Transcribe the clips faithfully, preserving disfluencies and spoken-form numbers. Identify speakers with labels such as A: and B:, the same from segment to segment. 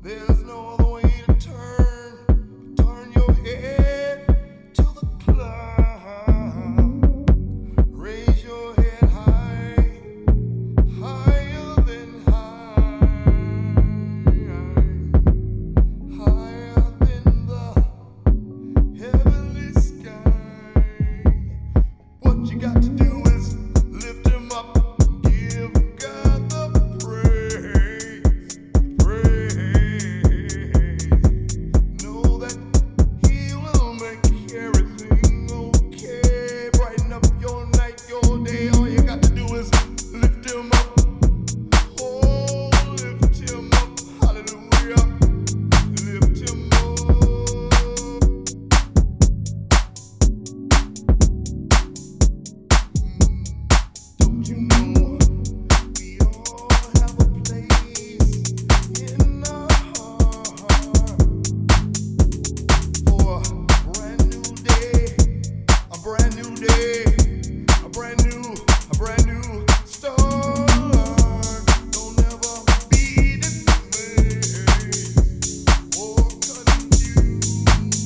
A: There's no other way to turn. Turn your head to the cloud. Raise your head high, higher than high, higher than the heavenly sky. What you got to do is lift him up, give God the praise, praise. Know that He will make everything okay. Brighten up your night, your day. All you got to do is lift him up. Oh, lift him up. Hallelujah. Lift him up. Don't you know we all have a place in our heart for a brand new day, a brand new day, a brand new, a brand new start. Don't ever be dismayed or confused,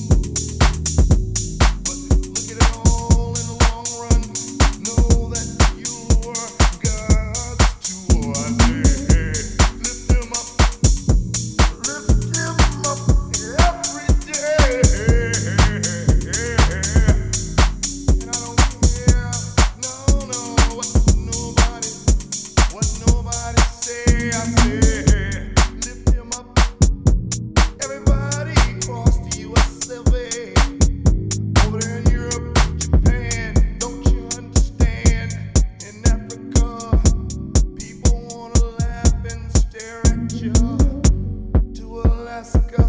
A: but look at it all in the long run. Know that you were God's tool. I say, lift him up, lift him up every day. And I don't care, no, no, what nobody, what nobody say. I say, lift him up. Everybody across the U S of A, over there in Europe, Japan, don't you understand? In Africa, people wanna laugh and stare at you. To Alaska,